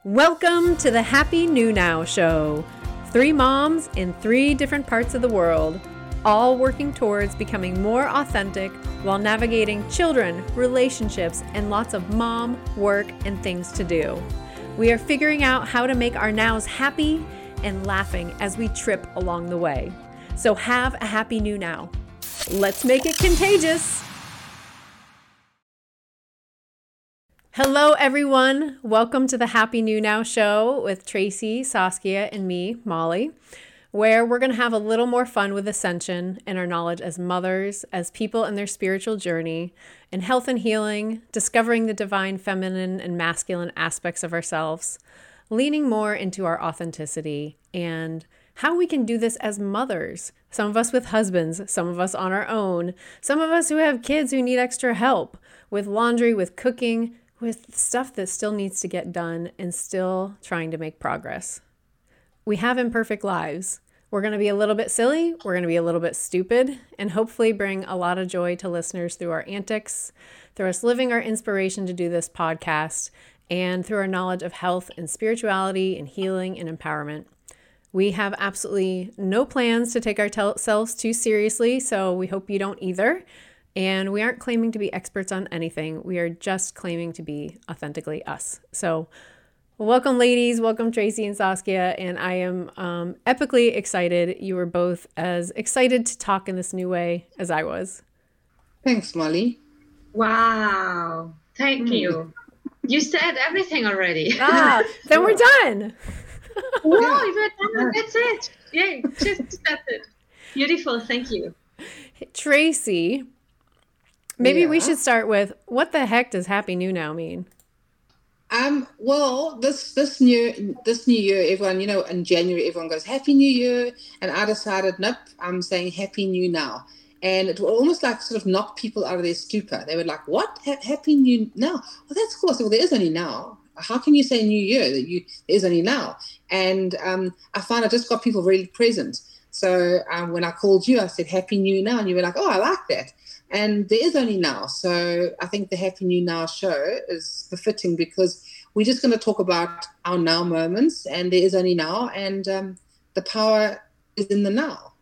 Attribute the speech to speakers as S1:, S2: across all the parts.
S1: Welcome to the Happy New Now Show. 3 moms in 3 different parts of the world, all working towards becoming more authentic while navigating children, relationships, and lots of mom, work, and things to do. We are figuring out how to make our nows happy and laughing as we trip along the way. So have a happy new now. Let's make it contagious. Hello, everyone. Welcome to the Happy New Now Show with Tracy, Saskia, and me, Molly, where we're going to have a little more fun with ascension and our knowledge as mothers, as people in their spiritual journey, in health and healing, discovering the divine feminine and masculine aspects of ourselves, leaning more into our authenticity, and how we can do this as mothers. Some of us with husbands, some of us on our own, some of us who have kids who need extra help with laundry, with cooking, with stuff that still needs to get done and still trying to make progress. We have imperfect lives. We're going to be a little bit silly, we're going to be a little bit stupid, and hopefully bring a lot of joy to listeners through our antics, through us living our inspiration to do this podcast, and through our knowledge of health and spirituality and healing and empowerment. We have absolutely no plans to take ourselves too seriously, so we hope you don't either. And we aren't claiming to be experts on anything. We are just claiming to be authentically us. So welcome, ladies. Welcome, Tracy and Saskia. And I am epically excited. You were both as excited to talk in this new way as I was.
S2: Thanks, Molly.
S3: Wow. Thank you. You said everything already.
S1: Then we're done.
S3: Wow, if we're done, that's it. Yay, just that's it. Beautiful. Thank you.
S1: Tracy, maybe we should start with, what the heck does Happy New Now mean?
S2: Well, this new year, everyone, in January, everyone goes Happy New Year, and I decided, nope, I'm saying Happy New Now, and it will almost like sort of knock people out of their stupor. They were like, "What? Happy New Now? Well, that's cool." So, well, there is only now. How can you say New Year? There is only now, and I find I just got people really present. So when I called you, I said Happy New Now, and you were like, "Oh, I like that." And there is only now. So I think the Happy New Now show is befitting because we're just going to talk about our now moments, and there is only now, and the power is in the now.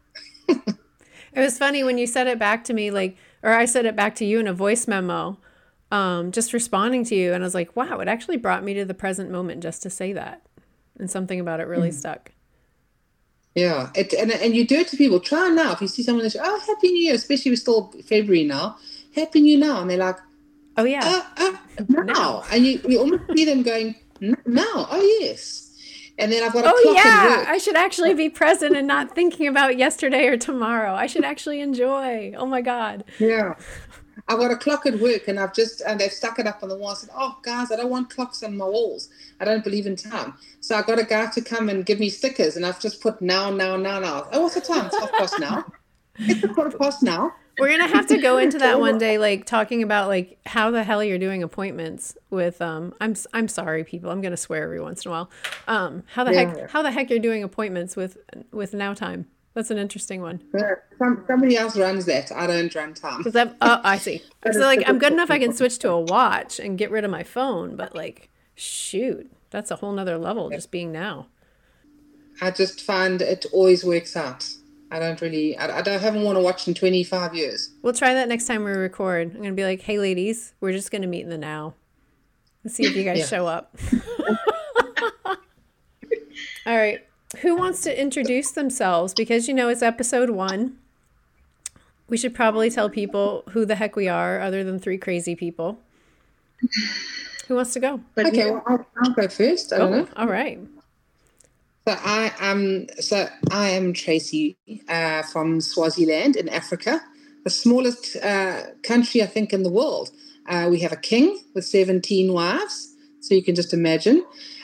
S1: It was funny when you said it back to me, or I said it back to you in a voice memo, just responding to you. And I was like, wow, it actually brought me to the present moment just to say that. And something about it really stuck.
S2: Yeah, and you do it to people. Try now. If you see someone that says, "Oh, Happy New Year," especially we're still February now, Happy New Now, and they're like,
S1: "Oh yeah,
S2: now," and you almost see them going, "Now, oh yes." And then I've got a clock at work.
S1: I should actually be present and not thinking about yesterday or tomorrow. I should actually enjoy. Oh my God.
S2: Yeah. I've got a clock at work, and they've stuck it up on the wall. I said, "Oh, guys, I don't want clocks on my walls. I don't believe in time." So I got a guy to come and give me stickers, and I've just put now. Oh, what's the time? It's 1:30 now. It's 1:15 now.
S1: We're going to have to go into that one day, talking about how the hell you're doing appointments with, I'm sorry, people, I'm going to swear every once in a while. How the heck you're doing appointments with now time. That's an interesting one.
S2: Somebody else runs that. I don't run time.
S1: I see. So I'm good enough I can switch to a watch and get rid of my phone, but shoot, that's a whole nother level just being now.
S2: I just find it always works out. I haven't worn a watch in 25 years.
S1: We'll try that next time we record. I'm going to be like, "Hey ladies, we're just going to meet in the now. Let's see if you guys show up." All right. Who wants to introduce themselves? Because, it's episode 1. We should probably tell people who the heck we are, other than 3 crazy people. Who wants to go?
S2: Okay, well, I'll go first. I don't know.
S1: All right.
S2: So I am Tracy from Swaziland in Africa, the smallest country, I think, in the world. We have a king with 17 wives, so you can just imagine.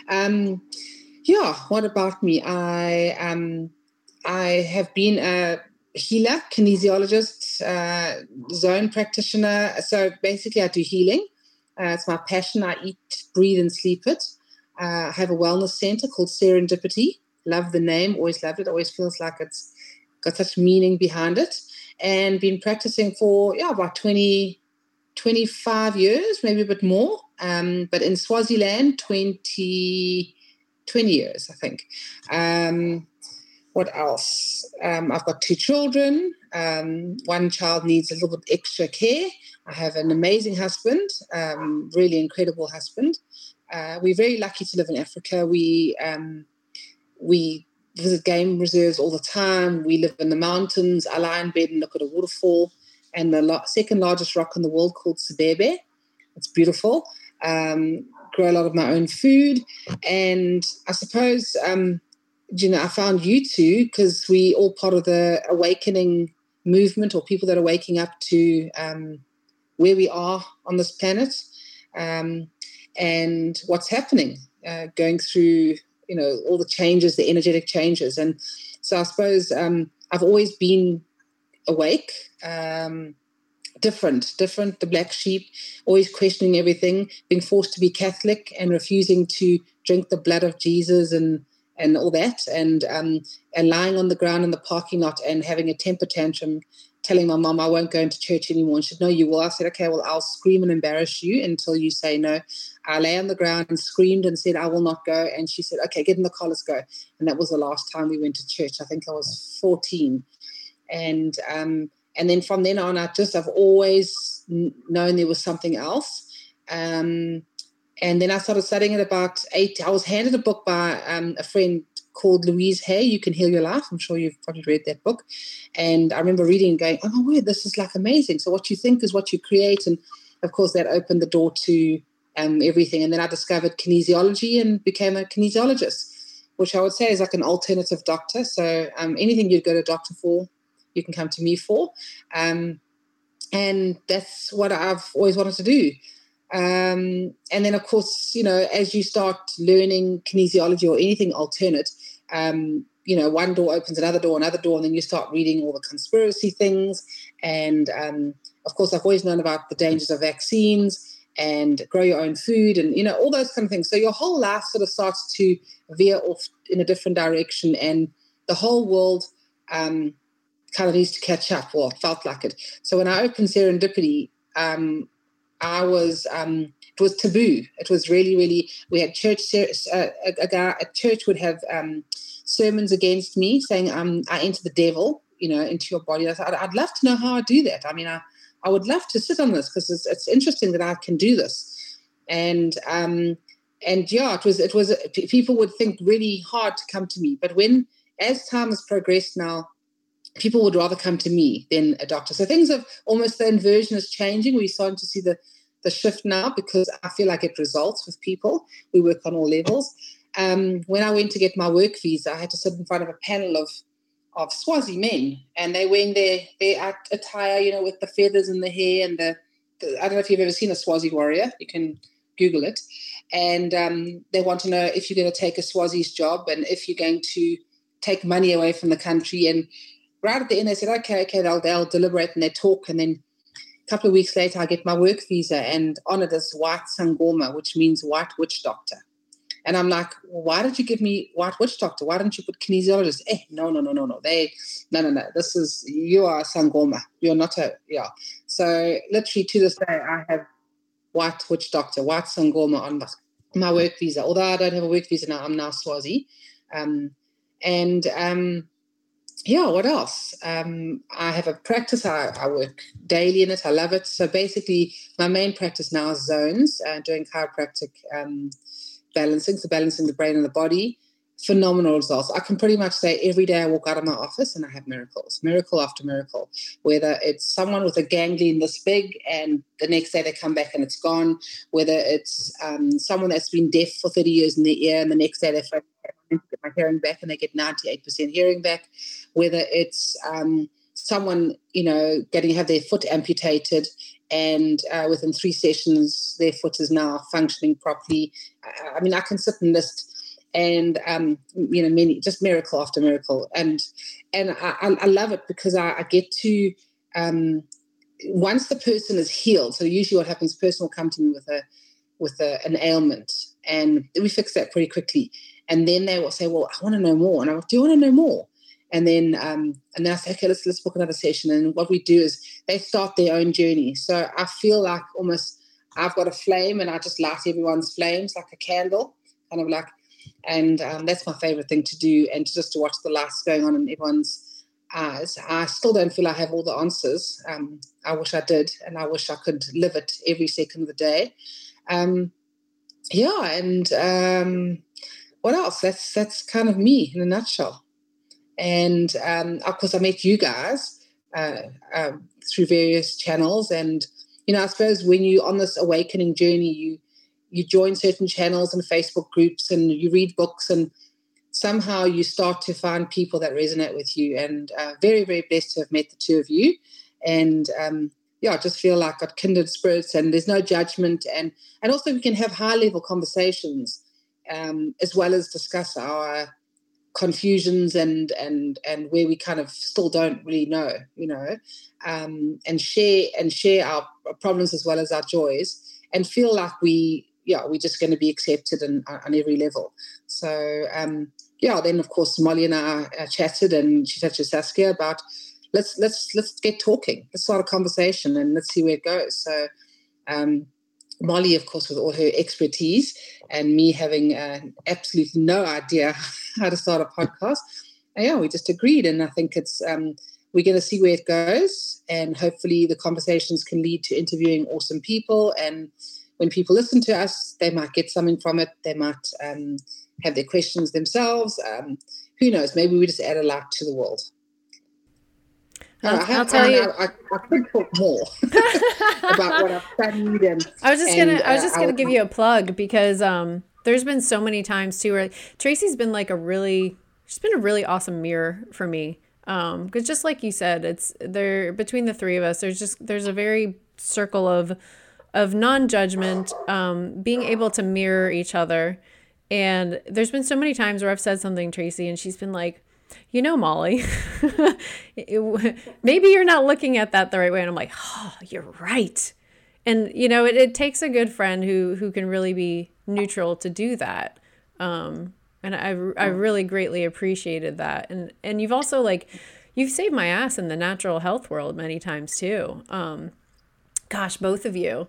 S2: What about me? I have been a healer, kinesiologist, zone practitioner. So basically I do healing. It's my passion. I eat, breathe, and sleep it. I have a wellness center called Serendipity. Love the name. Always loved it. Always feels like it's got such meaning behind it. And been practicing for about 25 years, maybe a bit more. but in Swaziland, 20 years, I think. What else? I've got 2 children. One child needs a little bit extra care. I have an amazing husband, really incredible husband. We're very lucky to live in Africa. We visit game reserves all the time. We live in the mountains. I lie in bed and look at a waterfall and the second largest rock in the world called Sebebe. It's beautiful. Grow a lot of my own food. And I suppose, I found you two because we all part of the awakening movement, or people that are waking up to where we are on this planet and what's happening, going through, all the changes, the energetic changes. And so I suppose I've always been awake, different, the black sheep, always questioning everything, being forced to be Catholic and refusing to drink the blood of Jesus and all that, and lying on the ground in the parking lot and having a temper tantrum, telling my mom I won't go into church anymore. And she said, no, you will. I said, okay, well, I'll scream and embarrass you until you say no. I lay on the ground and screamed and said, I will not go. And she said, okay, get in the car, let's go. And that was the last time we went to church. I think I was 14. And then from then on, I've always known there was something else. And then I started studying at about 8. I was handed a book by a friend called Louise Hay, You Can Heal Your Life. I'm sure you've probably read that book. And I remember reading and going, oh, my word, this is like amazing. So what you think is what you create. And, of course, that opened the door to everything. And then I discovered kinesiology and became a kinesiologist, which I would say is like an alternative doctor. So anything you'd go to a doctor for, you can come to me for. And that's what I've always wanted to do. And then, of course, as you start learning kinesiology or anything alternate, one door opens another door, and then you start reading all the conspiracy things. And, of course, I've always known about the dangers of vaccines and grow your own food and, all those kind of things. So your whole life sort of starts to veer off in a different direction, and the whole world kind of needs to catch up, or felt like it. So when I opened Serendipity, it was taboo. It was really, really, we had church, a guy at church would have sermons against me saying, I enter the devil, into your body. I thought, I'd love to know how I do that. I mean, I would love to sit on this because it's interesting that I can do this. And yeah, it was people would think really hard to come to me. But as time has progressed now, people would rather come to me than a doctor. So things have almost, the inversion is changing. We're starting to see the shift now because I feel like it results with people. We work on all levels. When I went to get my work visa, I had to sit in front of a panel of Swazi men, and they're wearing their attire, with the feathers and the hair and the I don't know if you've ever seen a Swazi warrior. You can Google it. And they want to know if you're going to take a Swazi's job and if you're going to take money away from the country. And right at the end, they said, okay, they'll deliberate and they talk. And then a couple of weeks later, I get my work visa, and on it is white Sangoma, which means white witch doctor. And I'm like, well, why did you give me white witch doctor? Why didn't you put kinesiologist? No. No. This is, you are Sangoma. You're not yeah. So literally to this day, I have white witch doctor, white Sangoma on my work visa. Although I don't have a work visa now, I'm now Swazi. Yeah, what else? I have a practice. I work daily in it. I love it. So basically, my main practice now is zones, doing chiropractic balancing, so balancing the brain and the body. Phenomenal results. I can pretty much say every day I walk out of my office and I have miracles, miracle after miracle, whether it's someone with a ganglion this big and the next day they come back and it's gone, whether it's someone that's been deaf for 30 years in their ear and the next day they get my hearing back and they get 98% hearing back, whether it's someone, have their foot amputated and within 3 sessions their foot is now functioning properly. I mean, I can sit and list and many, just miracle after miracle, and I love it because I get to once the person is healed. So usually what happens, the person will come to me with an ailment, and we fix that pretty quickly, and then they will say, well, I want to know more, and I'm like, do you want to know more? And then I say, okay, let's book another session. And what we do is they start their own journey. So I feel like almost I've got a flame and I just light everyone's flames like a candle, kind of like, and that's my favorite thing to do, and just to watch the lights going on in everyone's eyes. I still don't feel I have all the answers. I wish I did, and I wish I could live it every second of the day. What else? That's kind of me in a nutshell. And of course, I met you guys through various channels, and I suppose when you're on this awakening journey, you join certain channels and Facebook groups, and you read books, and somehow you start to find people that resonate with you. And very, very blessed to have met the two of you, and I just feel like I've got kindred spirits, and there's no judgment, and also we can have high level conversations. As well as discuss our confusions and where we kind of still don't really know, and share our problems as well as our joys, and feel like we're just going to be accepted on every level. So then of course Molly and I chatted, and she touched Saskia about let's get talking, let's start a conversation, and let's see where it goes. So Molly, of course, with all her expertise, and me having absolutely no idea how to start a podcast, we just agreed. And I think it's we're going to see where it goes, and hopefully the conversations can lead to interviewing awesome people. And when people listen to us, they might get something from it. They might have their questions themselves. Who knows? Maybe we just add a light to the world.
S1: I'll tell you.
S2: I could talk more about what I've studied, and
S1: I was just gonna give you a plug, because there's been so many times too where Tracy's been like she's been a really awesome mirror for me. Because just like you said, it's there between the three of us. There's a very circle of non-judgment, being able to mirror each other. And there's been so many times where I've said something, Tracy, and she's been like, Molly, maybe you're not looking at that the right way. And I'm like, oh, you're right. And, it takes a good friend who can really be neutral to do that. And I really greatly appreciated that. And you've also you've saved my ass in the natural health world many times too. Gosh, both of you.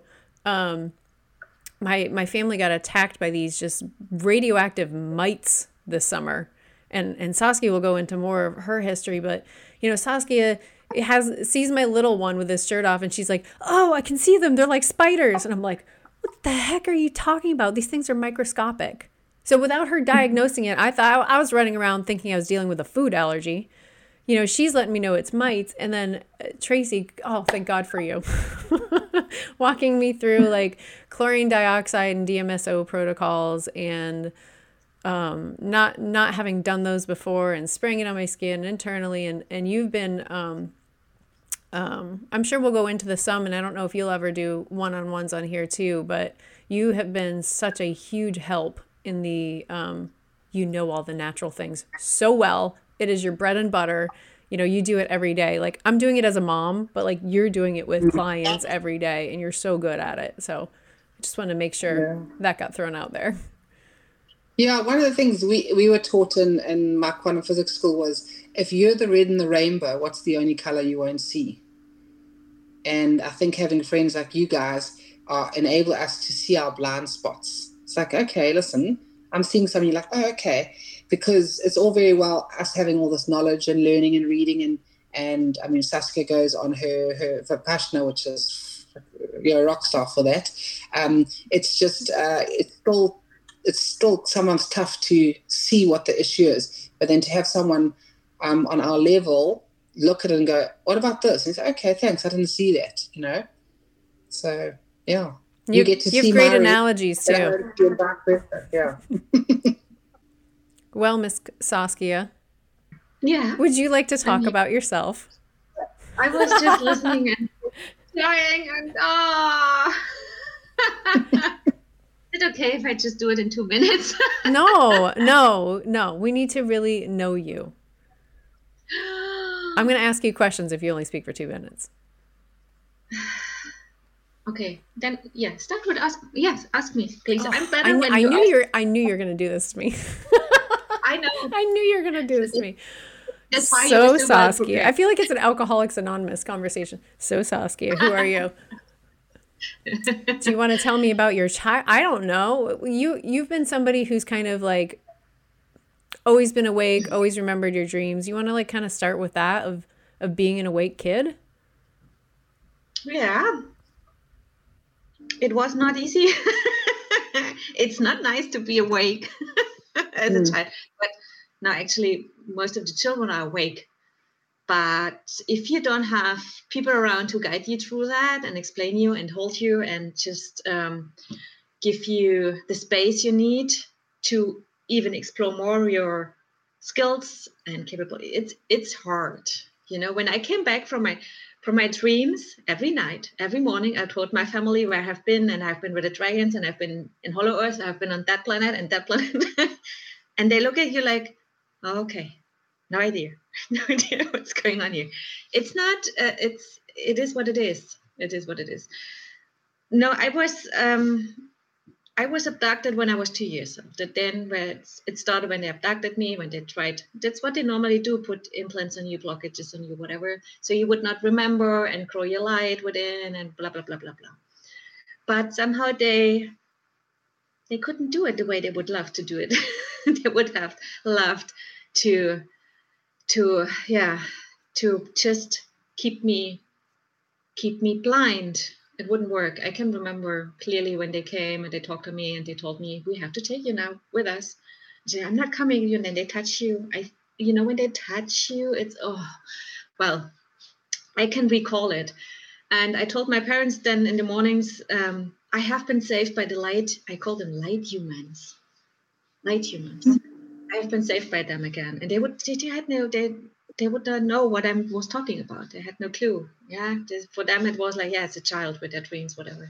S1: My family got attacked by these just radioactive mites this summer. And Saskia will go into more of her history, but Saskia sees my little one with his shirt off, and she's like, "Oh, I can see them. They're like spiders." And I'm like, "What the heck are you talking about? These things are microscopic." So without her diagnosing it, I thought I was running around thinking I was dealing with a food allergy. She's letting me know it's mites, and then Tracy, oh, thank God for you, walking me through chlorine dioxide and DMSO protocols, and not having done those before, and spraying it on my skin internally. And you've been, I'm sure we'll go into some, and I don't know if you'll ever do one-on-ones on here too, but you have been such a huge help in the, all the natural things so well. It is your bread and butter. You do it every day. I'm doing it as a mom, but you're doing it with clients every day, and you're so good at it. So I just want to make sure that got thrown out there.
S2: Yeah, one of the things we were taught in my quantum physics school was, if you're the red in the rainbow, what's the only color you won't see? And I think having friends like you guys enable us to see our blind spots. It's like, okay, listen, I'm seeing something, you're like, oh, okay. Because it's all very well us having all this knowledge and learning and reading, and I mean, Saskia goes on her Vipassana, which is a rock star for that. It's just it's still sometimes tough to see what the issue is, but then to have someone on our level look at it and go, what about this? And say, okay, thanks, I didn't see that, So, yeah. You get to see
S1: great analogies too.
S2: Yeah.
S1: Well, Miss Saskia.
S3: Yeah.
S1: Would you like to talk about yourself?
S3: I was just listening and crying and Is it okay if I just do it in 2 minutes?
S1: No. We need to really know you. I'm going to ask you questions if you only speak for 2 minutes.
S3: Okay, then start with ask. Yes, ask me, please.
S1: Oh,
S3: I'm better
S1: I knew you were going to do this to me.
S3: I know.
S1: I knew you were going to do this to me.
S3: That's why
S1: so Saskia, I feel like it's an Alcoholics Anonymous conversation. So Saskia, who are you? Do you want to tell me about your child? I don't know. You've been somebody who's kind of like always been awake, always remembered your dreams. You want to like kind of start with that of being an awake kid?
S3: Yeah, it was not easy. It's not nice to be awake as a child, but no, actually, most of the children are awake. But if you don't have people around to guide you through that and explain you and hold you and just give you the space you need to even explore more your skills and capability, it's hard. You know, when I came back from my dreams, every night, every morning, I told my family where I have been, and I've been with the dragons, and I've been in Hollow Earth, I've been on that planet and that planet. And they look at you like, oh, okay, no idea. No idea what's going on here. It's not, it is what it is. It is what it is. No, I was abducted when I was 2 years old. Then it started when they abducted me, when they tried, that's what they normally do, put implants on you, blockages on you, whatever. So you would not remember and grow your light within and blah, blah, blah, blah, blah. But somehow they couldn't do it the way they would love to do it. They would have loved to just keep me blind. It wouldn't work. I can remember clearly when they came and they talked to me and they told me, we have to take you now with us. I said, I'm not coming. And then they touch you. When they touch you, it's, I can recall it. And I told my parents then in the mornings, I have been saved by the light. I call them light humans. Light humans. I have been saved by them again. And they would not know what I was talking about. They had no clue. Yeah, for them it was like, yeah, it's a child with their dreams, whatever.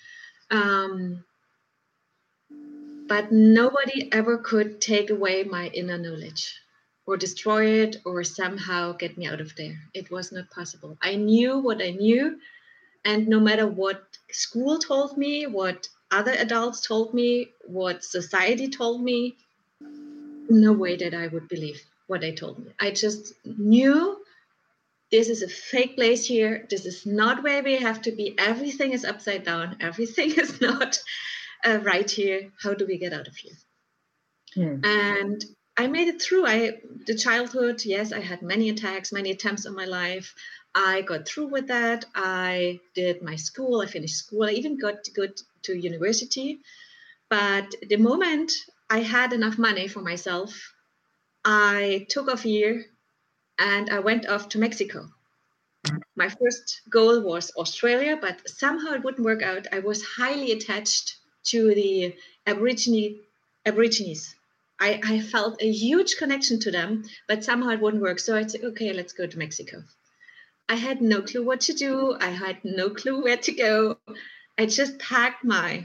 S3: But nobody ever could take away my inner knowledge or destroy it or somehow get me out of there. It was not possible. I knew what I knew. And no matter what school told me, what other adults told me, what society told me, no way that I would believe what they told me. I just knew this is a fake place here. This is not where we have to be. Everything is upside down. Everything is not right here. How do we get out of here? And I made it through. The childhood, yes, I had many attacks, many attempts on my life. I got through with that. I did my school. I finished school. I even got to go to university. But the moment I had enough money for myself, I took off here and I went off to Mexico. My first goal was Australia, but somehow it wouldn't work out. I was highly attached to the Aborigines. I felt a huge connection to them, but somehow it wouldn't work. So I said, okay, let's go to Mexico. I had no clue what to do. I had no clue where to go. I just packed my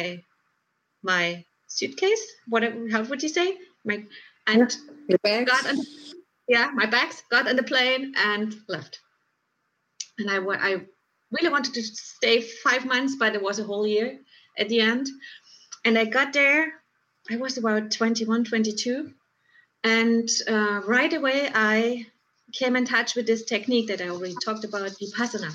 S3: suitcase, whatever, how would you say? My bags, got on the plane and left. And I really wanted to stay 5 months, but it was a whole year at the end. And I got there, I was about 21, 22. And right away, I came in touch with this technique that I already talked about, Vipassana.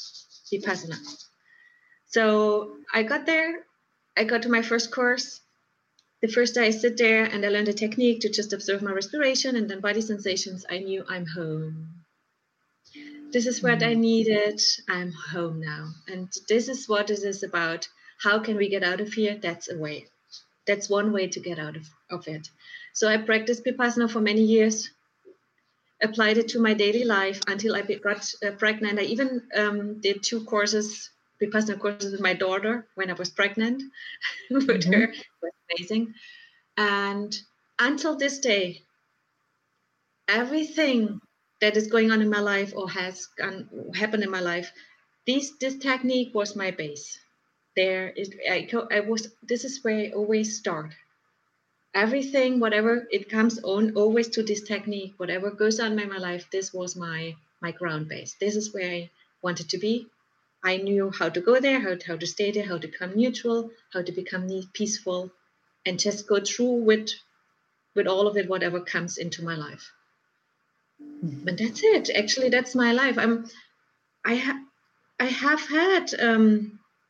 S3: So I got there, I got to my first course. The first day I sit there and I learned a technique to just observe my respiration and then body sensations. I knew I'm home. This is what I needed. I'm home now. And this is what it is about. How can we get out of here? That's a way. That's one way to get out of it. So I practiced Vipassana for many years, applied it to my daily life until I got pregnant. I even did 2 courses, Vipassana courses with my daughter when I was pregnant with her. It was amazing. And until this day, everything that is going on in my life or has happened in my life, this technique was my base. This is where I always start. Everything, whatever it comes on, always to this technique, whatever goes on in my life, this was my ground base. This is where I wanted to be. I knew how to go there, how to stay there, how to become neutral, how to become peaceful, and just go through with all of it, whatever comes into my life. But that's it. Actually, that's my life. I have had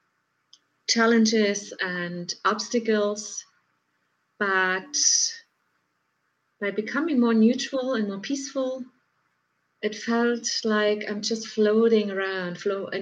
S3: challenges and obstacles, but by becoming more neutral and more peaceful, it felt like I'm just floating around,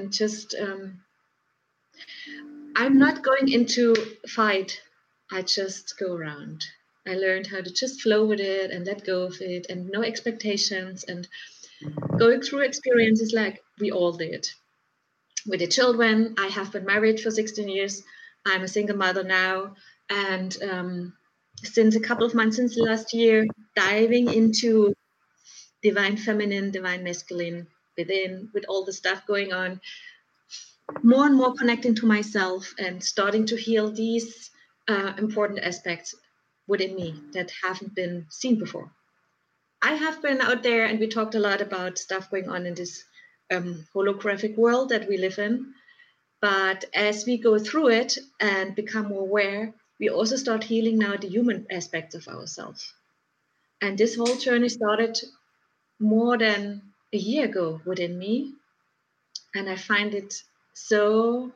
S3: I'm not going into fight. I just go around. I learned how to just flow with it and let go of it, and no expectations, and going through experiences like we all did. With the children, I have been married for 16 years. I'm a single mother now. And since a couple of months since last year, diving into divine feminine, divine masculine within, with all the stuff going on, more and more connecting to myself and starting to heal these important aspects within me that haven't been seen before. I have been out there, and we talked a lot about stuff going on in this holographic world that we live in. But as we go through it and become more aware, we also start healing now the human aspects of ourselves. And this whole journey started more than a year ago within me. And I find it so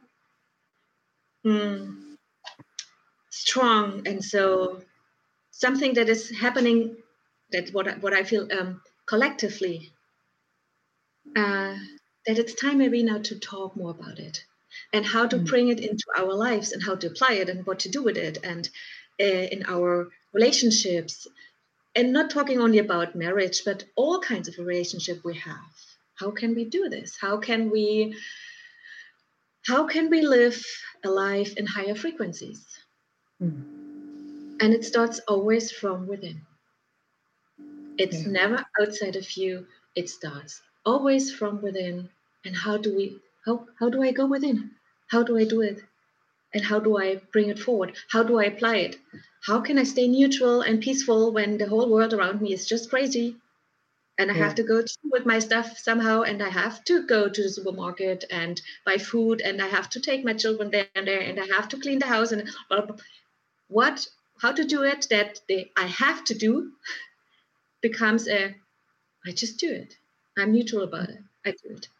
S3: strong, and so something that is happening, that what I feel collectively, that it's time maybe now to talk more about it, and how to bring it into our lives, and how to apply it, and what to do with it, and in our relationships, and not talking only about marriage, but all kinds of relationship we have. How can we do this? How can we live a life in higher frequencies? And it starts always from within. It's never outside of you. It starts always from within. And how do I go within? How do I do it? And how do I bring it forward? How do I apply it? How can I stay neutral and peaceful when the whole world around me is just crazy? And I have to go with my stuff somehow, and I have to go to the supermarket and buy food, and I have to take my children there, and I have to clean the house, and how to do it that I have to do becomes I just do it. I'm neutral about it. I do it.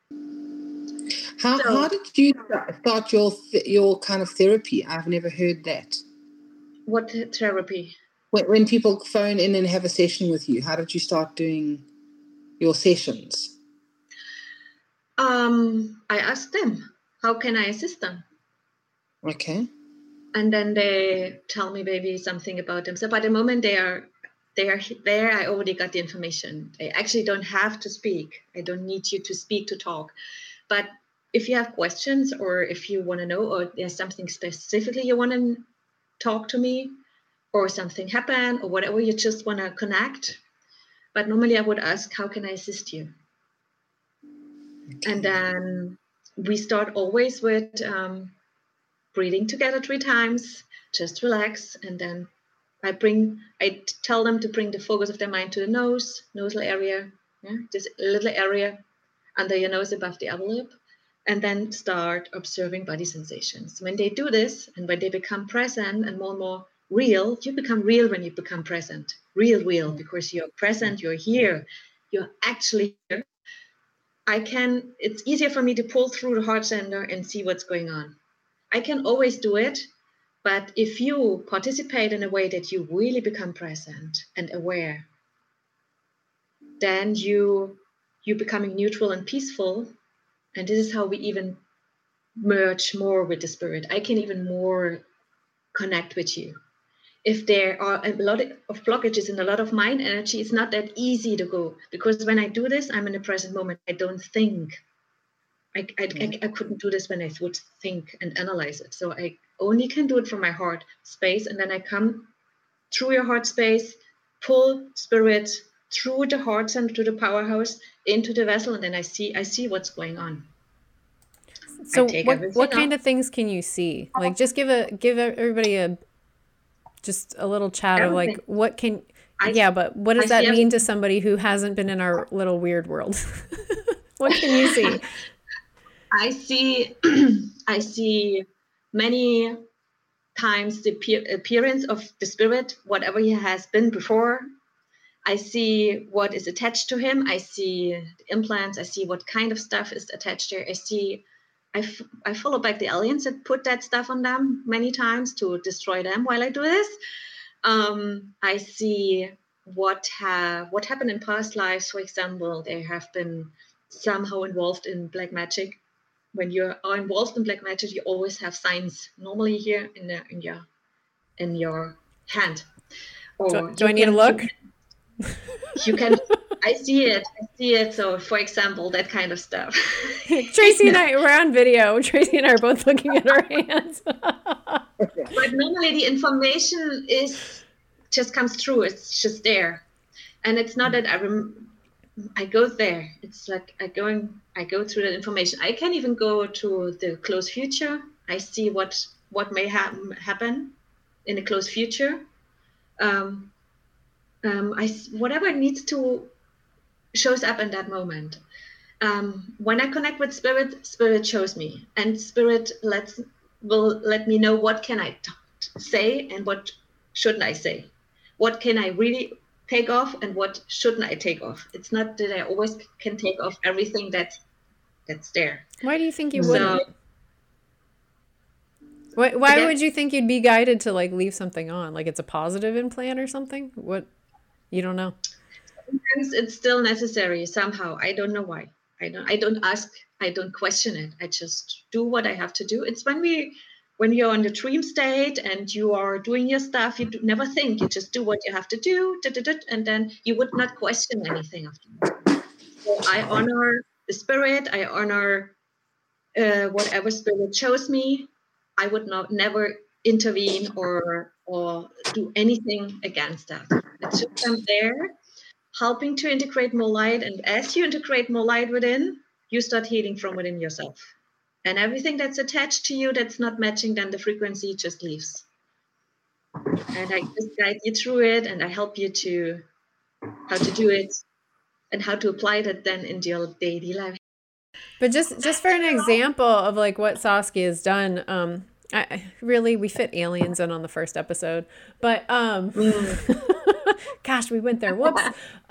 S2: How did you start your kind of therapy? I've never heard that.
S3: What therapy?
S2: When people phone in and have a session with you, how did you start doing your sessions?
S3: I asked them, how can I assist them?
S2: Okay.
S3: And then they tell me maybe something about them. So by the moment they are there, I already got the information. I actually don't have to speak. I don't need you to speak to talk. But if you have questions, or if you want to know, or there's something specifically you want to talk to me, or something happened, or whatever, you just want to connect. But normally I would ask, how can I assist you? Okay. And then we start always with breathing together 3 times, just relax. And then I tell them to bring the focus of their mind to the nosal area, this little area under your nose above the upper lip, and then start observing body sensations. When they do this, and when they become present and more real, you become real when you become present. Real, because you're present, you're here, you're actually here. It's easier for me to pull through the heart center and see what's going on. I can always do it, but if you participate in a way that you really become present and aware, then you becoming neutral and peaceful. And this is how we even merge more with the spirit. I can even more connect with you. If there are a lot of blockages and a lot of mind energy, it's not that easy to go. Because when I do this, I'm in the present moment. I don't think. I couldn't do this when I would think and analyze it. So I only can do it from my heart space. And then I come through your heart space, pull spirit through the heart center to the powerhouse into the vessel. And then I see what's going on.
S1: So what kind of things can you see? Like, just give everybody just a little chat of like, what can, but what does that mean to somebody who hasn't been in our little weird world? What can you see?
S3: I see many times the appearance of the spirit, whatever he has been before. I see what is attached to him. I see the implants. I see what kind of stuff is attached there. I see I follow back the aliens that put that stuff on them many times to destroy them while I do this. I see what happened in past lives. For example, they have been somehow involved in black magic. When you are involved in black magic, you always have signs. Normally here in your hand. Or
S1: do I need to look?
S3: You can. I see it. So, for example, that kind of stuff.
S1: Tracy and I, we're on video. Tracy and I are both looking at our hands.
S3: But normally the information just comes through. It's just there, and it's not that I go there. It's like I go through that information. I can even go to the close future. I see what may happen in the close future. Whatever needs to shows up in that moment. When I connect with spirit shows me, and spirit will let me know what can I say and what shouldn't I say. What can I really take off and what shouldn't I take off. It's not that I always can take off everything that's there.
S1: Why do you think you wouldn't? Why would you think you'd be guided to like leave something on? Like it's a positive implant or something? What? You don't know.
S3: Sometimes it's still necessary somehow. I don't know why. I don't ask. I don't question it. I just do what I have to do. It's when you're in the dream state and you are doing your stuff, you never think. You just do what you have to do, and then you would not question anything after. So I honor the spirit. I honor whatever spirit shows me. I would never intervene or do anything against that. It's just I'm there, helping to integrate more light. And as you integrate more light within, you start healing from within yourself. And everything that's attached to you that's not matching, then the frequency just leaves. And I just guide you through it, and I help you to how to do it and how to apply that then into your daily life.
S1: But just for an example of like what Saskia has done, we fit aliens in on the first episode, but gosh, we went there. Whoops.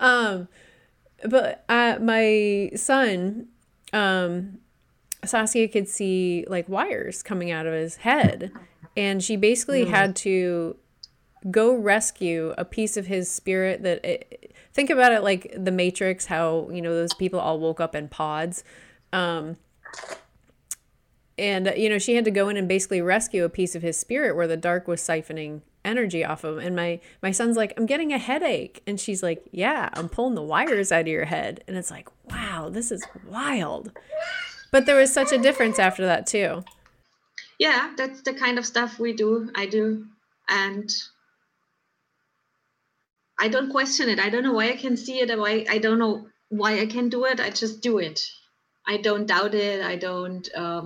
S1: But my son, Saskia could see like wires coming out of his head, and she basically had to go rescue a piece of his spirit think about it like the Matrix, how, you know, those people all woke up in pods. And, you know, she had to go in and basically rescue a piece of his spirit where the dark was siphoning energy off of him. And my son's like, I'm getting a headache. And she's like, yeah, I'm pulling the wires out of your head. And it's like, wow, this is wild. But there was such a difference after that too.
S3: Yeah, that's the kind of stuff I do. And I don't question it. I don't know why I can see it. I don't know why I can do it. I just do it. I don't doubt it. I don't,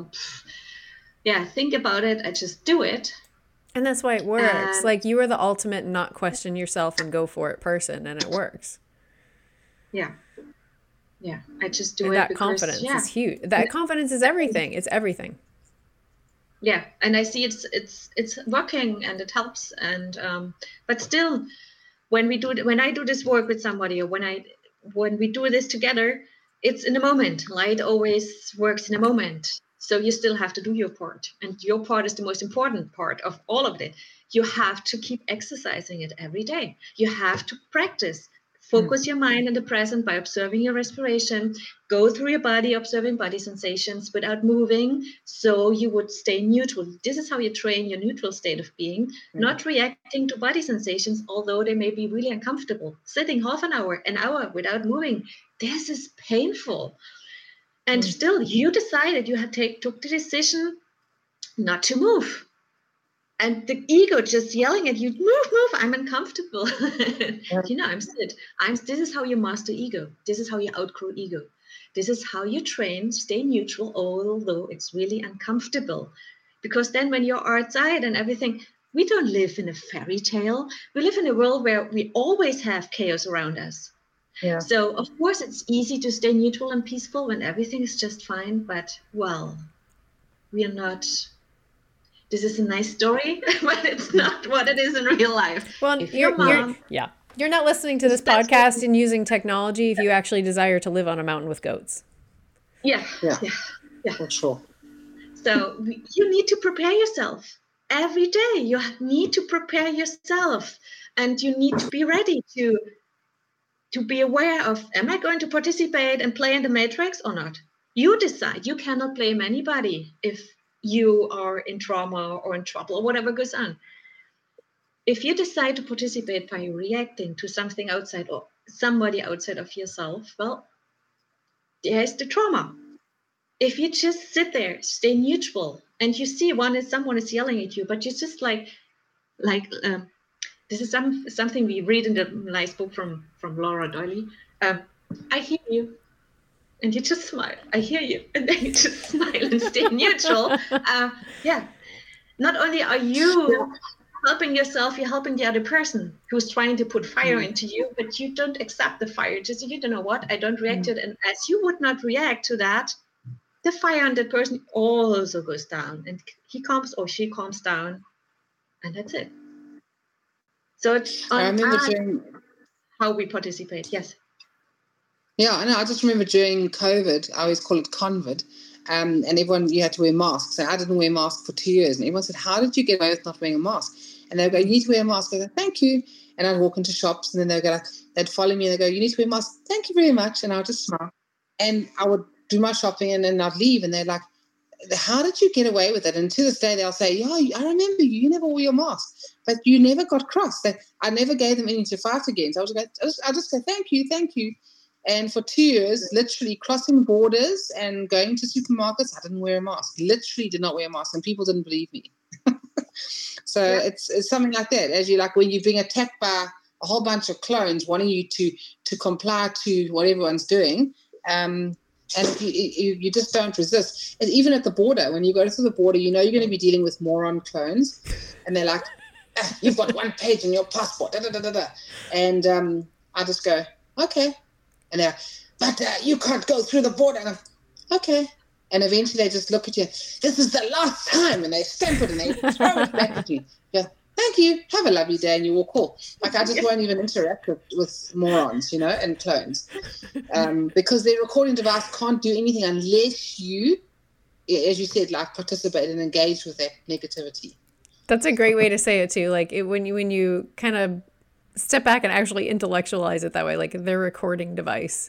S3: think about it. I just do it.
S1: And that's why it works. Like you are the ultimate not question yourself and go for it person, and it works.
S3: Yeah. Yeah. I just do
S1: and
S3: it.
S1: That confidence is huge. That confidence is everything. It's everything.
S3: Yeah. And I see it's working and it helps. And, but still when I do this work with somebody, or when we do this together, it's in a moment. Light always works in a moment. So you still have to do your part. And your part is the most important part of all of it. You have to keep exercising it every day. You have to practice. Focus your mind in the present by observing your respiration. Go through your body, observing body sensations without moving. So you would stay neutral. This is how you train your neutral state of being, not reacting to body sensations, although they may be really uncomfortable. Sitting half an hour without moving, this is painful. And still, you decided, took the decision not to move. And the ego just yelling at you, move, I'm uncomfortable. You know, this is how you master ego. This is how you outgrow ego. This is how you train, stay neutral, although it's really uncomfortable. Because then when you're outside and everything, we don't live in a fairy tale. We live in a world where we always have chaos around us. Yeah. So, of course, it's easy to stay neutral and peaceful when everything is just fine. But, well, we are not... This is a nice story, but it's not what it is in real life.
S1: Well, you're not listening to this podcast and using technology if you actually desire to live on a mountain with goats.
S3: Yeah.
S2: For sure.
S3: So you need to prepare yourself every day. You need to prepare yourself, and you need to be ready to be aware of, am I going to participate and play in the matrix or not? You decide. You cannot blame anybody if you are in trauma or in trouble or whatever goes on. If you decide to participate by reacting to something outside or somebody outside of yourself, well, there's the trauma. If you just sit there, stay neutral, and you see someone is yelling at you, but you just this is something we read in the nice book from Laura Doyle. I hear you, and you just smile. I hear you, and then you just smile and stay neutral. Not only are you helping yourself, you're helping the other person who's trying to put fire into you, but you don't accept the fire. Just, you don't know what, I don't react to it. And as you would not react to that, the fire on that person also goes down, and he comes or she calms down, and that's it. So it's on how we participate. Yes.
S2: Yeah, I know. I just remember during COVID, I always call it COVID, and everyone, you had to wear masks. So I didn't wear a mask for 2 years, and everyone said, "How did you get away with not wearing a mask?" And they'd go, "You need to wear a mask." I go, "Thank you." And I'd walk into shops, and then they'd go, they'd follow me, and they'd go, "You need to wear a mask." "Thank you very much." And I would just smile, and I would do my shopping, and then I'd leave, and they're like, "How did you get away with it?" And to this day, they'll say, "Yeah, I remember you. You never wore your mask, but you never got cross." I never gave them any to fight against. I just go, "Thank you, thank you." And for 2 years, literally crossing borders and going to supermarkets, I didn't wear a mask. Literally did not wear a mask, and people didn't believe me. So it's something like that. As you like, when you're being attacked by a whole bunch of clones wanting you to comply to what everyone's doing, and if you just don't resist. And even at the border, when you go through the border, you know you're going to be dealing with moron clones, and they're like, "You've got one page in your passport," da, da, da, da, da. And I just go, "Okay." And they're, "But you can't go through the border." And I'm, "Okay." And eventually they just look at you, "This is the last time." And they stamp it and they throw it back at you. Yeah, "Thank you. Have a lovely day." And you walk off. Like, I just won't even interact with morons, and clones. Because their recording device can't do anything unless you, as you said, like, participate and engage with that negativity.
S1: That's a great way to say it too. Like, when you kind of step back and actually intellectualize it that way, like their recording device,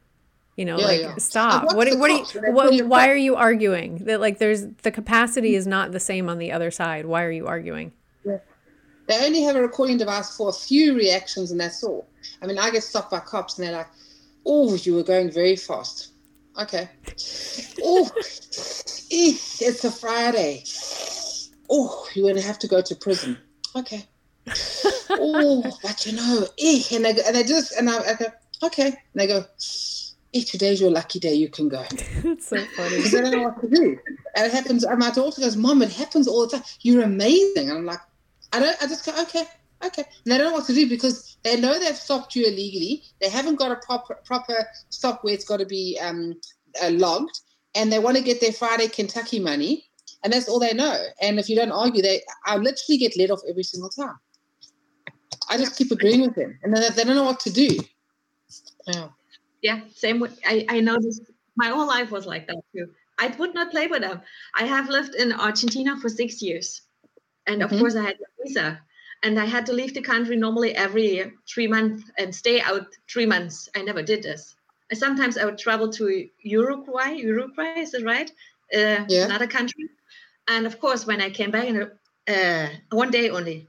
S1: stop. Why are you arguing that? Like, there's the capacity is not the same on the other side. Why are you arguing?
S2: Yeah. They only have a recording device for a few reactions, and that's all. I mean, I get stopped by cops and they're like, "Oh, you were going very fast." Okay. "Oh, it's a Friday." "Oh, you're going to have to go to prison." Okay. "Oh, but and they just, and I go, "Okay." And they go, "Today's your lucky day, you can go."
S1: That's so funny.
S2: Because they don't know what to do. And it happens, and my daughter goes, "Mom, it happens all the time. You're amazing." And I'm like, I just go, okay. And they don't know what to do because they know they've stopped you illegally. They haven't got a proper stop where it's got to be logged, and they want to get their Friday Kentucky money, and that's all they know. And if you don't argue, I literally get let off every single time. I just keep agreeing with them, and they don't know what to do.
S3: Yeah, same with, I noticed my whole life was like that too. I would not play with them. I have lived in Argentina for 6 years. And of course I had a visa, and I had to leave the country normally every 3 months and stay out 3 months. I never did this. And sometimes I would travel to Uruguay, is that right? Another country. And of course, when I came back, 1 day only,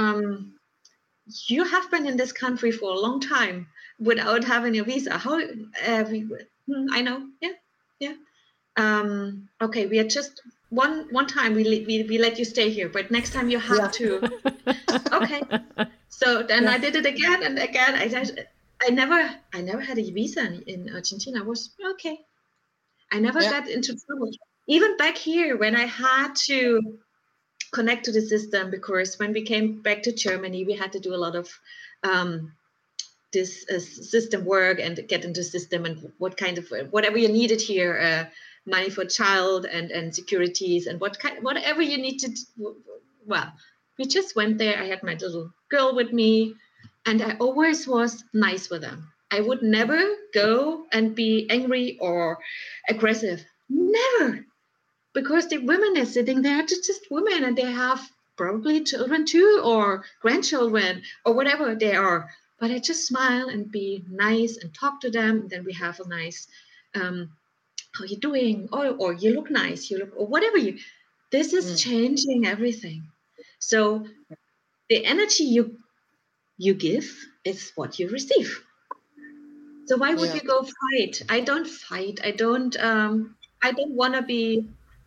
S3: you have been in this country for a long time without having a visa. How? I know. Yeah. Okay, we are just one time we let you stay here, but next time you have to. Okay. So then I did it again and again. I never had a visa in Argentina. I was okay. I never got into trouble. Even back here when I had to connect to the system, because when we came back to Germany, we had to do a lot of this system work and get into system and what kind of whatever you needed here, money for child and securities and whatever you need to do. Well, we just went there. I had my little girl with me, and I always was nice with them. I would never go and be angry or aggressive. Never. because the women are sitting there, just women, and they have probably children too, or grandchildren, or whatever they are. But I just smile and be nice and talk to them. And then we have a nice, how you doing? Or you look nice, or whatever this is changing everything. So the energy you give is what you receive. So why would you go fight? I don't fight. I don't want to be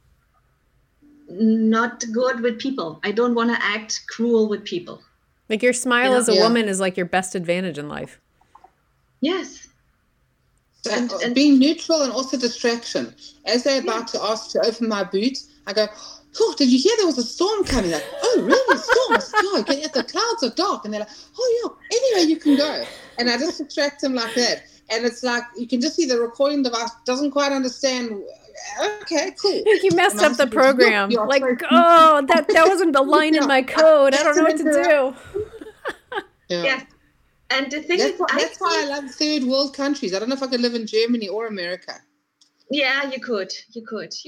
S3: not good with people. I don't want to act cruel with people.
S1: Like your smile as a woman is like your best advantage in life.
S3: Yes.
S2: And being neutral and also distraction. As they're about to ask to open my boot, I go, oh, did you hear there was a storm coming? Like, oh, really? Storm? The clouds are dark. And they're like, oh, yeah, anyway, you can go. And I just distract them like that. And it's like, you can just see the recording device doesn't quite understand. Okay, cool.
S1: You messed up the program. Like, oh, that wasn't the line in my code. I don't know what to do.
S3: Yeah. And the thing is,
S2: that's why I love third world countries. I don't know if I could live in Germany or America.
S3: Yeah, you could because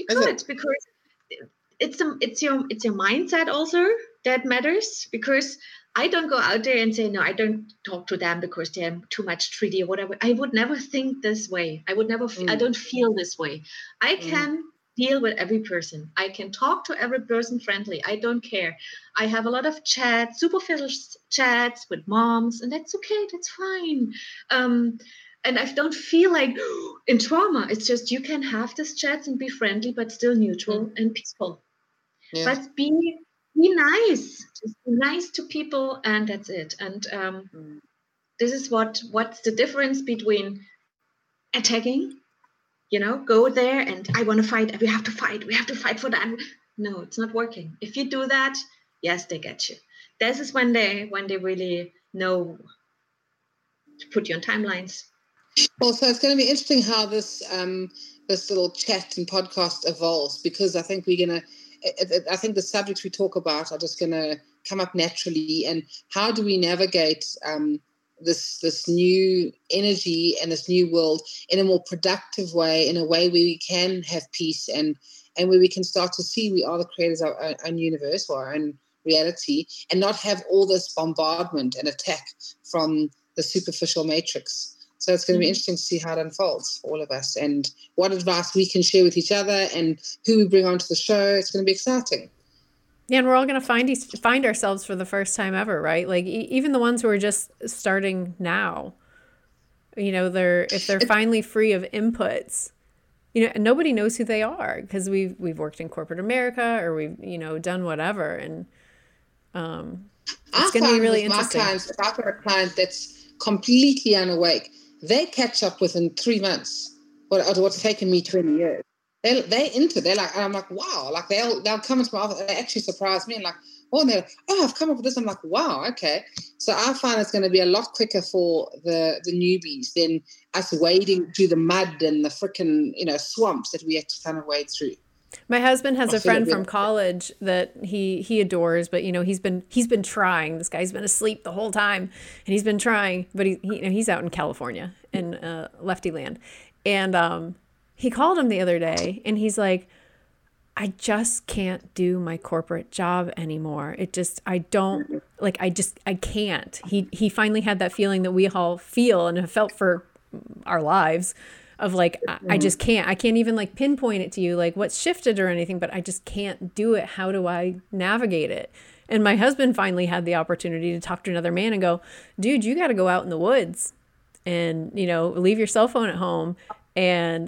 S3: it's your mindset also that matters. Because I don't go out there and say, no, I don't talk to them because they're too much treaty or whatever. I would never think this way. I would never. I don't feel this way. I can deal with every person. I can talk to every person friendly. I don't care. I have a lot of chats, superficial chats with moms, and that's okay. That's fine. And I don't feel like in trauma. It's just you can have these chats and be friendly, but still neutral and peaceful. Yeah. But be nice. Just be nice to people, and that's it. And this is what's the difference between attacking. Go there and I want to fight. We have to fight for that. No, it's not working. If you do that, yes, they get you. This is when they really know to put you on timelines.
S2: Also, it's going to be interesting how this little chat and podcast evolves, because I think I think the subjects we talk about are just going to come up naturally. And how do we navigate this new energy and this new world in a more productive way, in a way where we can have peace and where we can start to see we are the creators of our own universe or our own reality, and not have all this bombardment and attack from the superficial matrix. So it's going to be interesting to see how it unfolds for all of us, and what advice we can share with each other and who we bring onto the show. It's going to be exciting.
S1: Yeah, and we're all going to find ourselves for the first time ever, right? Like even the ones who are just starting now, if they're finally free of inputs, nobody knows who they are, because we've worked in corporate America, or we've done whatever, and it's going to be really interesting.
S2: My clients, if I've got a client that's completely unawake, they catch up within 3 months what's taken me 20 years. They're like, and I'm like, wow, like they'll come into my office, they actually surprise me, and like, and they're like, oh, I've come up with this. I'm like, wow, okay. So I find it's going to be a lot quicker for the newbies than us wading through the mud and the freaking swamps that we have to kind of wade through.
S1: My husband has a friend from college that he adores, but he's been trying. This guy's been asleep the whole time, and he's been trying, but he's out in California in Lefty Land, and he called him the other day, and he's like, I just can't do my corporate job anymore. I can't. He finally had that feeling that we all feel and have felt for our lives, of like, I just can't. I can't even like pinpoint it to you, like what's shifted or anything, but I just can't do it. How do I navigate it? And my husband finally had the opportunity to talk to another man and go, dude, you got to go out in the woods and, leave your cell phone at home and,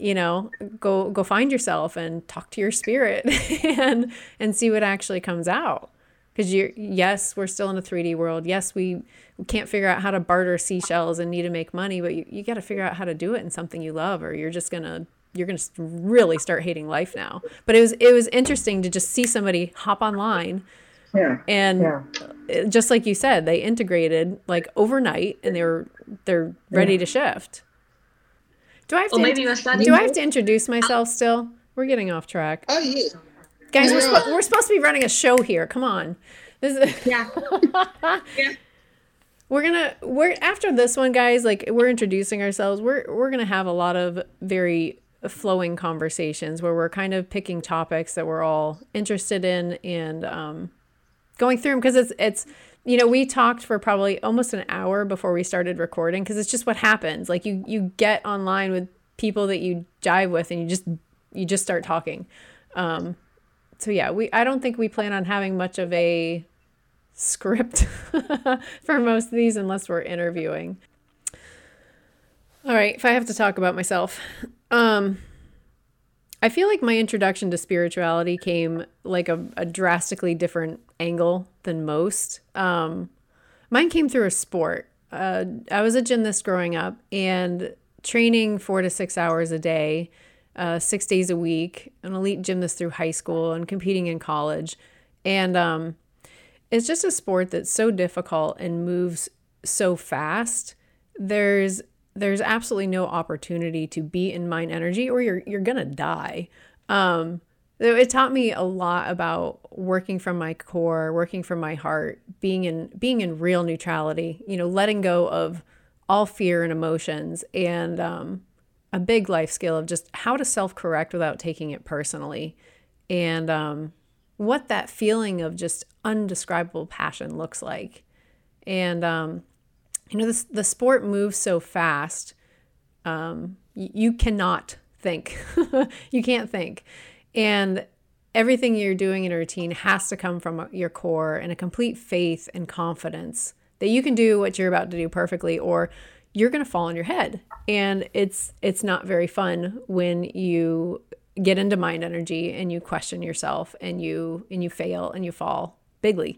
S1: go find yourself and talk to your spirit and see what actually comes out. Because yes, we're still in a 3D world. Yes, we can't figure out how to barter seashells and need to make money, but you got to figure out how to do it in something you love, or you're gonna really start hating life now. But it was interesting to just see somebody hop online, just like you said, they integrated like overnight, and they're ready to shift. Do I have to introduce myself still? We're getting off track.
S2: Oh, yeah.
S1: Guys, we're supposed to be running a show here. Come on.
S3: Yeah.
S1: We're after this one, guys, like we're introducing ourselves. We're going to have a lot of very flowing conversations where we're kind of picking topics that we're all interested in and going through them, because it's we talked for probably almost an hour before we started recording, because it's just what happens. Like you get online with people that you jive with and you just start talking. So yeah, I don't think we plan on having much of a script for most of these unless we're interviewing. All right, if I have to talk about myself, I feel like my introduction to spirituality came like a drastically different angle than most. Mine came through a sport. I was a gymnast growing up and training 4 to 6 hours a day, 6 days a week, an elite gymnast through high school and competing in college. And it's just a sport that's so difficult and moves so fast. There's absolutely no opportunity to be in mind energy, or you're gonna die. It taught me a lot about working from my core, working from my heart, being in real neutrality, letting go of all fear and emotions, and a big life skill of just how to self-correct without taking it personally, and what that feeling of just undescribable passion looks like. And the sport moves so fast. You cannot think. You can't think. And everything you're doing in a routine has to come from your core and a complete faith and confidence that you can do what you're about to do perfectly, or you're going to fall on your head. And it's not very fun when you get into mind energy and you question yourself and you fail and you fall bigly.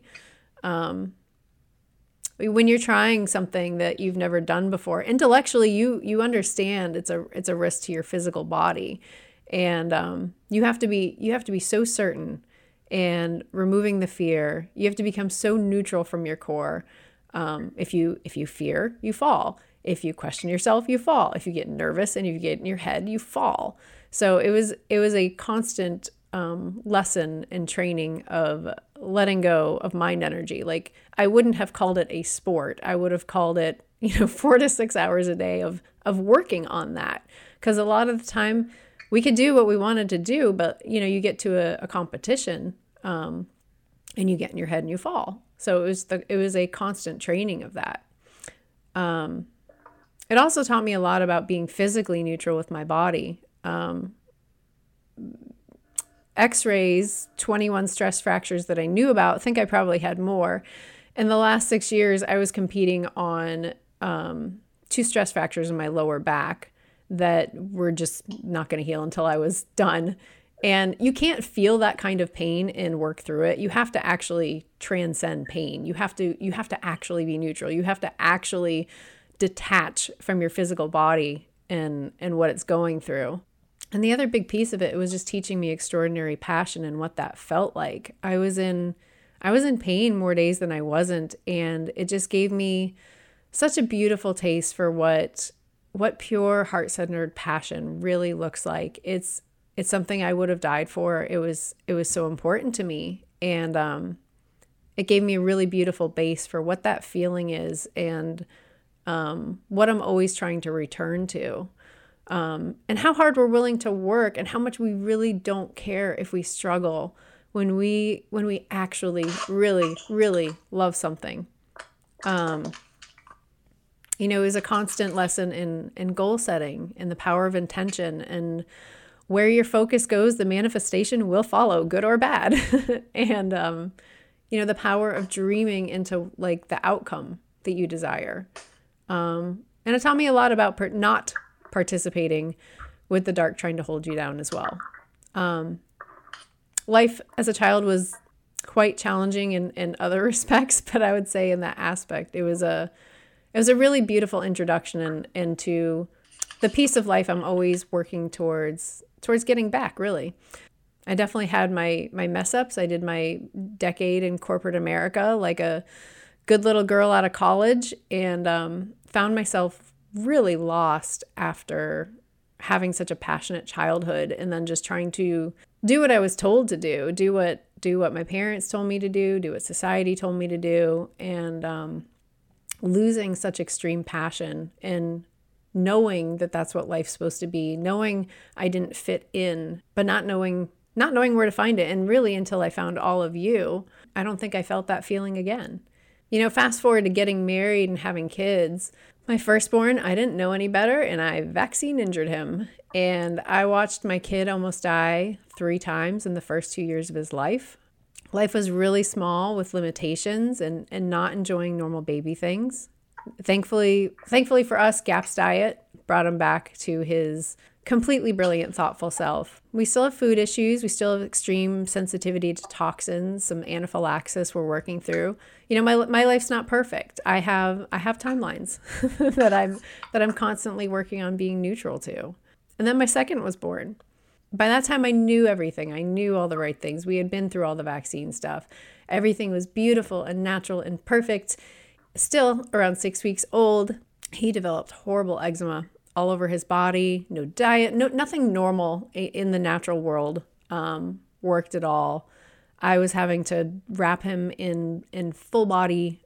S1: When you're trying something that you've never done before, intellectually you understand it's a risk to your physical body, and you have to be so certain and removing the fear. You have to become so neutral from your core. If you fear, you fall. If you question yourself, you fall. If you get nervous and you get in your head, you fall. So it was a constant lesson and training of letting go of mind energy. Like, I wouldn't have called it a sport. I would have called it, 4 to 6 hours a day of working on that. Because a lot of the time we could do what we wanted to do, but you get to a competition and you get in your head and you fall. So it was a constant training of that. It also taught me a lot about being physically neutral with my body. X-rays, 21 stress fractures that I knew about. I think I probably had more. In the last 6 years, I was competing on 2 stress fractures in my lower back that were just not going to heal until I was done. And you can't feel that kind of pain and work through it. You have to actually transcend pain. You have to actually be neutral. You have to actually detach from your physical body and what it's going through. And the other big piece of it was just teaching me extraordinary passion and what that felt like. I was in pain more days than I wasn't, and it just gave me such a beautiful taste for what pure heart-centered passion really looks like. It's something I would have died for. It was so important to me, and it gave me a really beautiful base for what that feeling is, and what I'm always trying to return to. And how hard we're willing to work, and how much we really don't care if we struggle when we actually really, really love something. It was a constant lesson in goal setting and the power of intention, and where your focus goes, the manifestation will follow, good or bad. And, the power of dreaming into like the outcome that you desire. And it taught me a lot about not participating with the dark trying to hold you down as well. Life as a child was quite challenging in other respects, but I would say in that aspect, it was a really beautiful introduction into the piece of life I'm always working towards getting back, really. I definitely had my mess ups. I did my decade in corporate America like a good little girl out of college, and found myself really lost after having such a passionate childhood, and then just trying to do what I was told to do what my parents told me to do what society told me to do, and losing such extreme passion and knowing that that's what life's supposed to be, knowing I didn't fit in, but not knowing where to find it. And really, until I found all of you, I don't think I felt that feeling again. Fast forward to getting married and having kids. My firstborn, I didn't know any better, and I vaccine injured him. And I watched my kid almost die 3 times in the first 2 years of his life. Life was really small with limitations and not enjoying normal baby things. Thankfully for us, GAPS diet brought him back to his completely brilliant, thoughtful self. We still have food issues. We still have extreme sensitivity to toxins, some anaphylaxis we're working through. My life's not perfect. I have timelines that I'm constantly working on being neutral to. And then my second was born. By that time, I knew everything. I knew all the right things. We had been through all the vaccine stuff. Everything was beautiful and natural and perfect. Still, around 6 weeks old, he developed horrible eczema all over his body. No diet, nothing normal in the natural world worked at all. I was having to wrap him in full body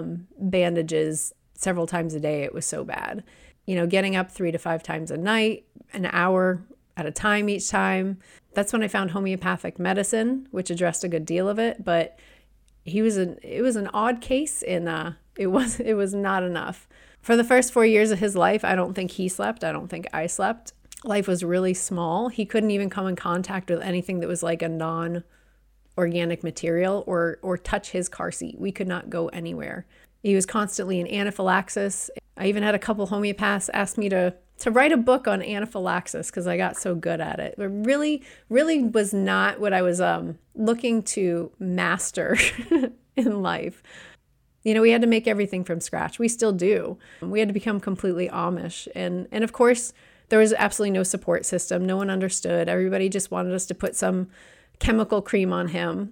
S1: bandages several times a day. It was so bad. Getting up 3 to 5 times a night, an hour at a time each time. That's when I found homeopathic medicine, which addressed a good deal of it. But it was an odd case, and it was not enough. For the first 4 years of his life, I don't think he slept. I don't think I slept. Life was really small. He couldn't even come in contact with anything that was like a non-organic material or touch his car seat. We could not go anywhere. He was constantly in anaphylaxis. I even had a couple homeopaths ask me to write a book on anaphylaxis because I got so good at it. It really, really was not what I was looking to master in life. We had to make everything from scratch. We still do. We had to become completely Amish. And of course, there was absolutely no support system. No one understood. Everybody just wanted us to put some chemical cream on him.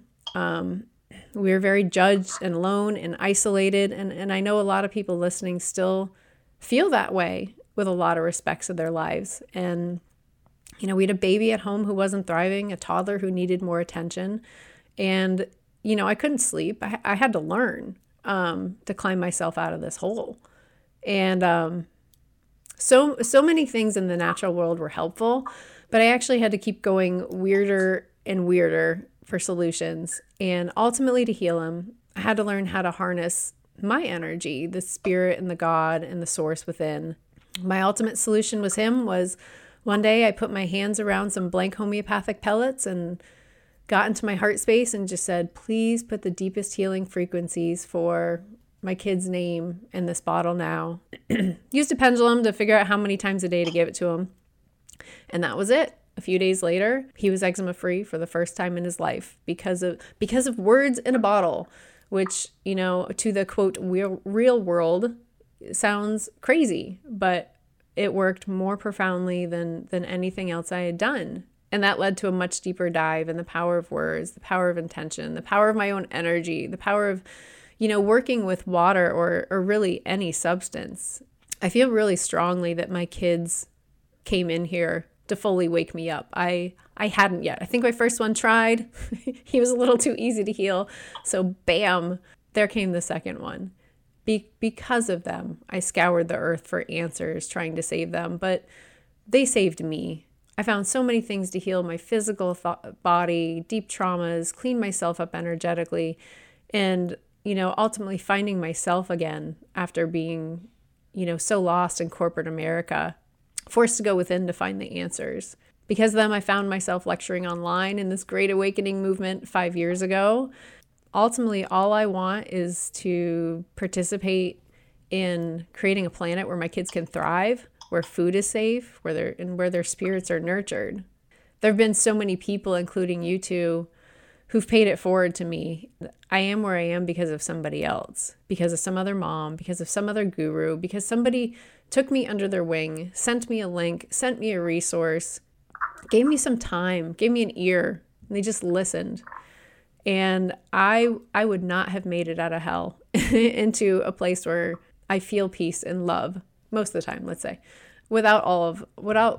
S1: We were very judged and alone and isolated. And I know a lot of people listening still feel that way with a lot of respects of their lives. And, we had a baby at home who wasn't thriving, a toddler who needed more attention. And, I couldn't sleep. I had to learn to climb myself out of this hole. And so many things in the natural world were helpful, but I actually had to keep going weirder and weirder for solutions. And ultimately, to heal him, I had to learn how to harness my energy, the spirit and the God and the source within. My ultimate solution was one day I put my hands around some blank homeopathic pellets and got into my heart space and just said, please put the deepest healing frequencies for my kid's name in this bottle now. Used a pendulum to figure out how many times a day to give it to him. And that was it. A few days later, he was eczema free for the first time in his life because of words in a bottle, which, to the quote real world sounds crazy, but it worked more profoundly than anything else I had done. And that led to a much deeper dive in the power of words, the power of intention, the power of my own energy, the power of, working with water or really any substance. I feel really strongly that my kids came in here to fully wake me up. I hadn't yet. I think my first one tried. He was a little too easy to heal. So bam, there came the second one. Because of them, I scoured the earth for answers, trying to save them, but they saved me. I found so many things to heal my physical body, deep traumas, clean myself up energetically, and, ultimately finding myself again after being, so lost in corporate America, forced to go within to find the answers. Because of them, I found myself lecturing online in this Great Awakening movement 5 years ago. Ultimately, all I want is to participate in creating a planet where my kids can thrive, where food is safe, where their spirits are nurtured. There have been so many people, including you two, who've paid it forward to me. I am where I am because of somebody else, because of some other mom, because of some other guru, because somebody took me under their wing, sent me a link, sent me a resource, gave me some time, gave me an ear, and they just listened. And I would not have made it out of hell into a place where I feel peace and love most of the time, let's say, without all of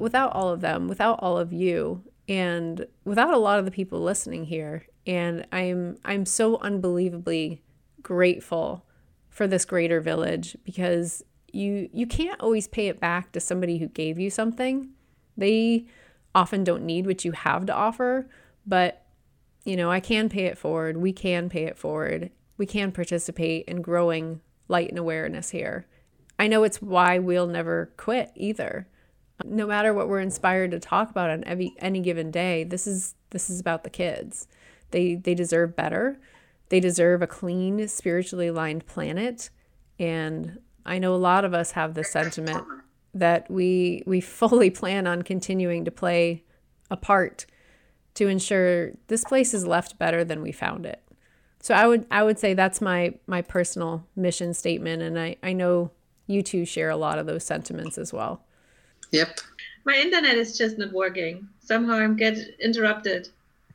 S1: them, without all of you, and without a lot of the people listening here. And I'm so unbelievably grateful for this greater village, because you can't always pay it back to somebody who gave you something. They often don't need what you have to offer, but I can pay it forward. We can pay it forward. We can participate in growing light and awareness here. I know it's why we'll never quit either. No matter what we're inspired to talk about on any given day, this is about the kids. They deserve better. They deserve a clean, spiritually aligned planet. And I know a lot of us have this sentiment that we fully plan on continuing to play a part to ensure this place is left better than we found it. So I would say that's my personal mission statement, and I know you two share a lot of those sentiments as well.
S2: Yep.
S3: My internet is just not working. Somehow I'm getting interrupted.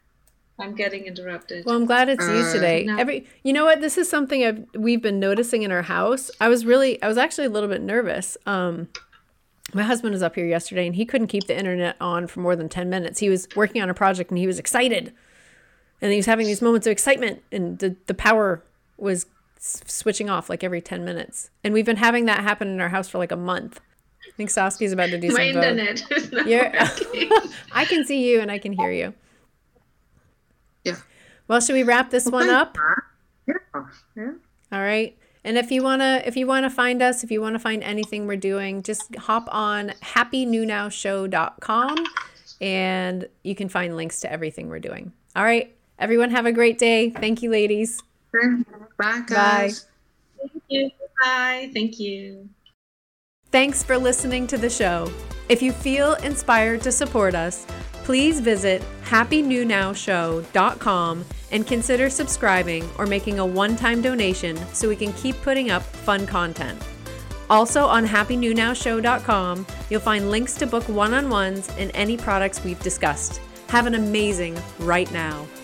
S1: Well, I'm glad it's you today.
S3: No.
S1: You know what? This is something we've been noticing in our house. I was actually a little bit nervous. My husband was up here yesterday and he couldn't keep the internet on for more than 10 minutes. He was working on a project and he was excited. And he was having these moments of excitement and the power was switching off like every 10 minutes. And we've been having that happen in our house for like a month. I think Saskia's about to do
S3: My
S1: some
S3: internet is not working.
S1: I can see you and I can hear you.
S2: Yeah.
S1: Well, should we wrap this one up?
S2: Yeah.
S1: All right. And if you wanna find us, if you want to find anything we're doing, just hop on happynewnovshow.com and you can find links to everything we're doing. All right. Everyone have a great day. Thank you, ladies.
S2: Bye, guys.
S1: Bye.
S3: Thank you. Bye. Thank you.
S1: Thanks for listening to the show. If you feel inspired to support us, please visit happynewnowshow.com and consider subscribing or making a one-time donation so we can keep putting up fun content. Also on happynewnowshow.com, you'll find links to book one-on-ones and any products we've discussed. Have an amazing right now.